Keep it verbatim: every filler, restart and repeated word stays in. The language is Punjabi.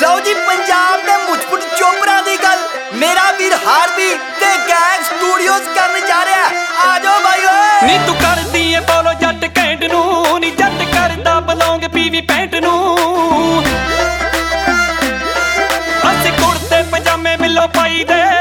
ਲਓ ਜੀ ਪੰਜਾਬ ਦੇ ਮੁੱਛਪੁੱਟ ਚੋਪਰਾਂ ਦੀ ਗੱਲ ਮੇਰਾ ਵੀਰ ਹਾਰਦੀ ਤੇ ਗੈਂਗ ਸਟੂਡੀਓਜ਼ ਕਰਨ ਜਾ ਰਿਹਾ। ਆ ਜਾਓ ਬਾਈ ਓਏ। ਨੀ ਤੂੰ ਕਰਦੀ ਏ ਫੋਲੋ ਜੱਟ ਕੈਂਟ ਨੂੰ, ਨੀ ਜੱਟ ਕਰਦਾ ਬਲੌਂਗ ਪੀਵੀ ਪੈਂਟ ਨੂੰ। ਅਸੀਂ ਕੁੜਤੇ ਪਜਾਮੇ ਮਿਲੋ ਪਾਈ ਦੇ